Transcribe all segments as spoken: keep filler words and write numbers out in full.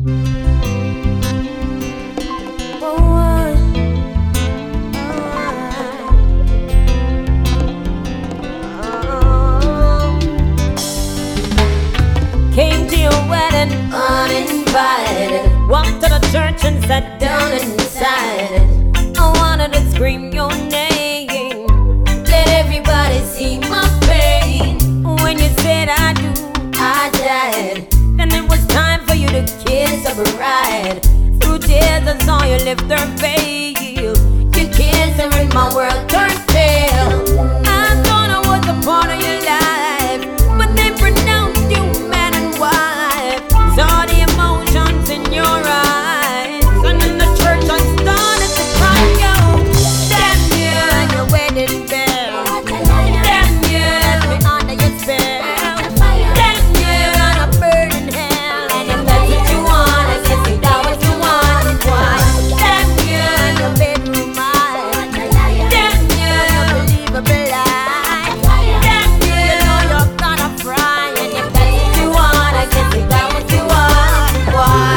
Came to your wedding uninvited. Walked to the church and sat down inside. I wanted to scream your name, let everybody see my pain. When you said I do, I died. Then it was time for you to kiss a bride. Through tears I saw you lift her veil. You kissed her and my world turned pale. I thought I was a part of your life, but they pronounced you man and wife. Saw the emotions in your eyes, and in the church I started to cry. Yo, damn you and your wedding bell. Damn you left me under your spell. Damn you gonna burn in hell. And if that's what you want, I guess if that what you want, why? Damn you and your bedroom eyes. Damn you, unbelievable lies. Damn you, you know you're gonna fry. And if that's what you want, I guess if that what you want, why?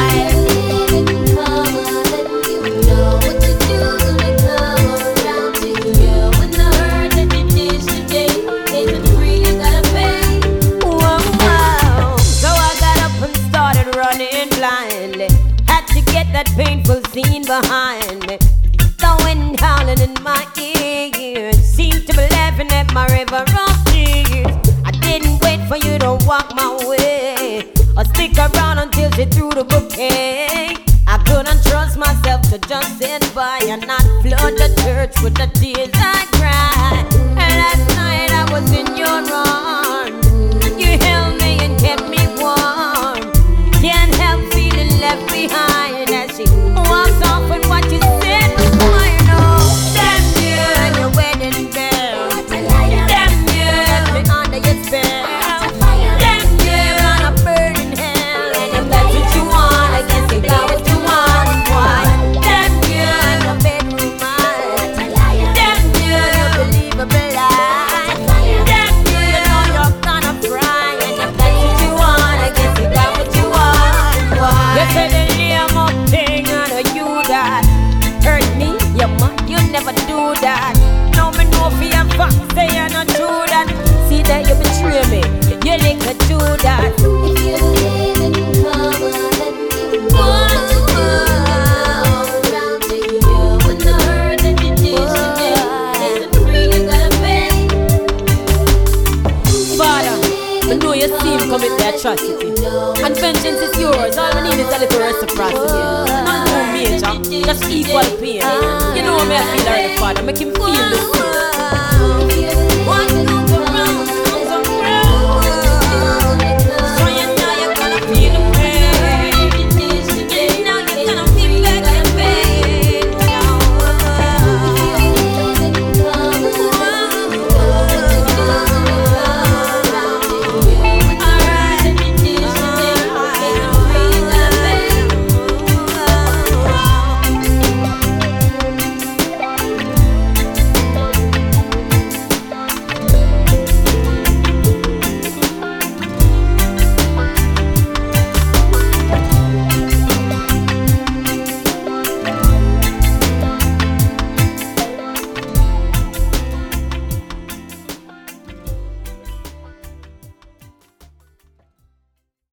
Whoa, whoa. So I got up and started running blindly. Had to get that painful scene behind me. The wind howling in my ears seemed to be laughing at my river of tears. I didn't wait for you to walk my way or stick around until she threw the bouquet. I couldn't trust myself to just sit by and not flood the church with the tears I cried. And last night I was in your arms, and you held me and kept me warm. Can't help feeling left behind as she walks off, and what you said was mine. Oh, damn you and your wedding bell. Damn you left me under your spell. Damn you gonna burn in hell. And if that's what you want, I guess you got what you want. Why? Damn you and your bedroom eyes. Damn you, unbelievable lies. Damn you, you know you're gonna fry. And if that's what you want, I guess you got what you want. Why? You said the name of thing and you that hurt me, you man, you never do that. Now me know for your fuck say you're not true that. See that you betray me, you like to do that. If you live in cover, then you want to go around to you. When the hurt that you did today isn't free, you gotta pay. Father, I know you see him commit the atrocity, and vengeance is yours. All we need is a little reciprocity. Not no major, just equal pain. You know me, I feel like the Father, make him feel the same.